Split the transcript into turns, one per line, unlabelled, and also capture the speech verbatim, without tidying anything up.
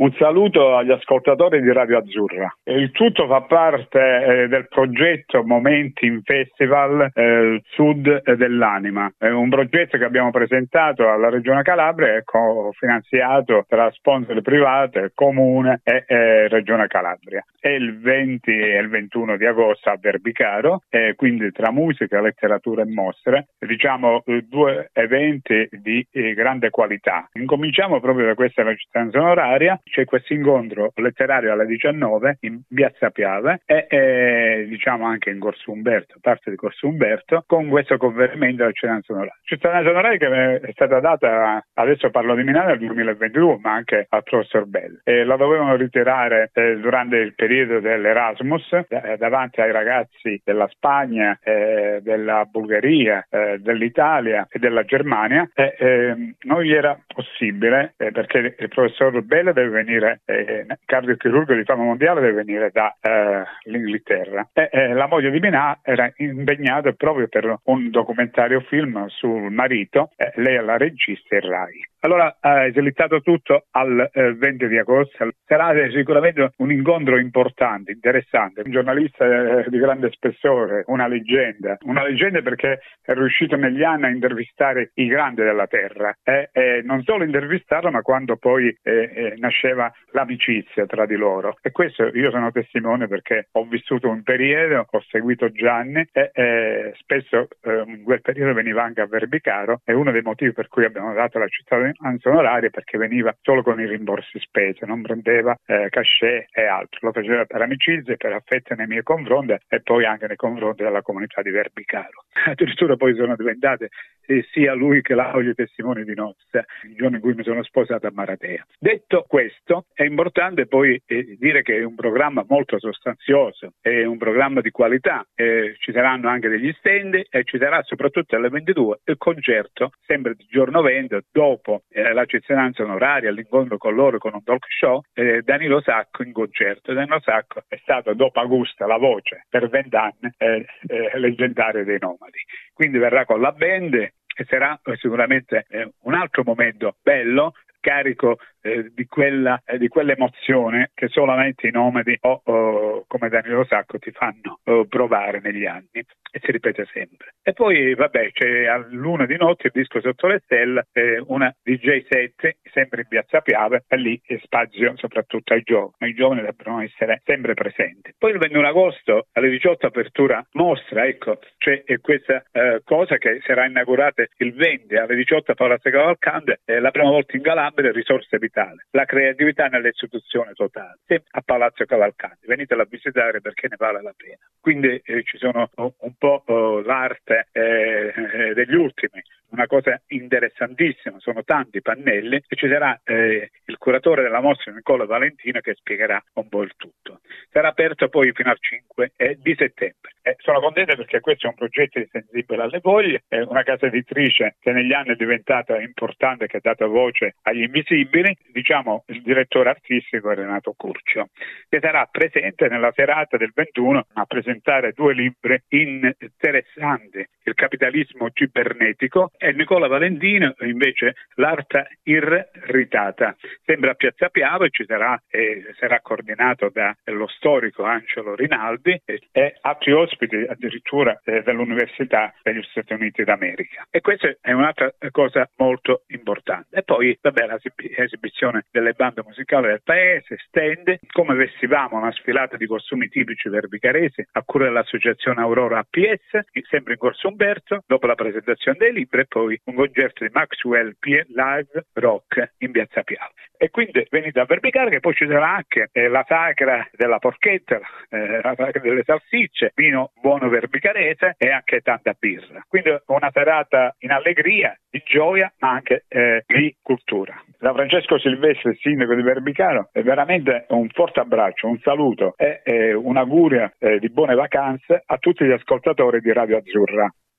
Un saluto agli ascoltatori di Radio Azzurra. Il tutto fa parte eh, del progetto Momenti in Festival eh, Sud dell'Anima. È un progetto che abbiamo presentato alla Regione Calabria e cofinanziato tra sponsor private, Comune e eh, Regione Calabria. È il venti e il ventuno di agosto a Verbicaro, eh, quindi tra musica, letteratura e mostre, diciamo eh, due eventi di eh, grande qualità. Incominciamo proprio da questa cittadinanza onoraria. C'è questo incontro letterario alle diciannove in Piazza Piave e eh, diciamo anche in Corso Umberto, parte di Corso Umberto, con questo conferimento della cittadinanza onoraria. Cittadinanza onoraria che è stata data, adesso parlo di Milano, nel duemilaventidue, ma anche al professor Belli. E la dovevano ritirare eh, durante il periodo dell'Erasmus eh, davanti ai ragazzi della Spagna, eh, della Bulgaria, eh, dell'Italia e della Germania. E, eh, non gli era possibile eh, perché il professor Belli deve venire, eh, cardiochirurgo di fama mondiale, deve venire dall'Inghilterra. Eh, eh, la moglie di Minà era impegnata proprio per un documentario film sul marito, eh, lei è la regista e Rai. Allora è eh, slittato tutto al eh, venti di agosto. Sarà sicuramente un incontro importante, interessante. Un giornalista eh, di grande spessore, una leggenda. Una leggenda perché è riuscito negli anni a intervistare i grandi della terra. E eh, non solo intervistarlo, ma quando poi eh, eh, nasceva l'amicizia tra di loro. E questo io sono testimone perché ho vissuto un periodo, ho seguito Gianni e eh, spesso eh, in quel periodo veniva anche a Verbicaro. È uno dei motivi per cui abbiamo dato la cittadinanza onoraria, perché veniva solo con i rimborsi spese, non prendeva eh, cachet e altro, lo faceva per amicizia, per affetto nei miei confronti e poi anche nei confronti della comunità di Verbicaro. Addirittura poi sono diventate eh, sia lui che la moglie testimoni di nozze il giorno in cui mi sono sposato a Maratea. Detto questo, è importante poi eh, dire che è un programma molto sostanzioso, è un programma di qualità, eh, ci saranno anche degli stand e ci sarà soprattutto alle ventidue il concerto, sempre di giorno venti, dopo Eh, la cittadinanza onoraria, l'incontro con loro con un talk show, eh, Danilo Sacco in concerto. Danilo Sacco è stato dopo Augusta la voce per vent'anni eh, eh, leggendario dei Nomadi, quindi verrà con la band e sarà eh, sicuramente eh, un altro momento bello, carico eh, di quella eh, di quell'emozione che solamente i Nomadi o, o come Danilo Sacco ti fanno oh, provare negli anni, e si ripete sempre. E poi vabbè, c'è a luna di notte il disco Sotto le Stelle, eh, una D J set sempre in Piazza Piave, e lì è spazio soprattutto ai giovani. I giovani devono essere sempre presenti. Poi il ventuno agosto alle diciotto apertura mostra, ecco, c'è questa eh, cosa che sarà inaugurata il venti alle diciotto a Palazzo Cavalcante, eh, la prima volta in Calabria, risorse vitali, la creatività nell'istituzione totale, sempre a Palazzo Cavalcanti. Venitela a visitare perché ne vale la pena. Quindi eh, ci sono oh, un po' oh, l'arte eh, eh, degli ultimi, una cosa interessantissima, sono tanti pannelli e ci sarà eh, il curatore della mostra Nicola Valentino che spiegherà un po' il tutto. Sarà aperto poi fino al cinque di settembre. Eh, sono contento perché questo è un progetto di Sensibile alle Voglie, è una casa editrice che negli anni è diventata importante, che ha dato voce agli invisibili. Diciamo il direttore artistico è Renato Curcio, che sarà presente nella serata del ventuno a presentare due libri interessanti, Il capitalismo cibernetico, e Nicola Valentino invece L'arte irritata. Sempre a Piazza Piave ci sarà, eh, sarà coordinato dallo storico Angelo Rinaldi e, e altri ospiti addirittura eh, dell'Università degli Stati Uniti d'America. E questa è un'altra cosa molto importante. E poi vabbè, l'esibizione delle bande musicali del paese, stand, come vestivamo una sfilata di costumi tipici verbicaresi a cura dell'associazione Aurora A P S, sempre in Corso Umberto, dopo la presentazione dei libri, e poi un concerto di Maxwell P Live Rock in Piazza Piave. E quindi venite a Verbicaro, che poi ci sarà anche eh, la sacra della porchetta, eh, la sacra delle salsicce, vino buono verbicarese e anche tanta birra. Quindi una serata in allegria, di gioia, ma anche eh, di cultura. Da Francesco Silvestri, sindaco di Verbicaro, è veramente un forte abbraccio, un saluto e eh, un augurio eh, di buone vacanze a tutti gli ascoltatori di Radio Azzurra.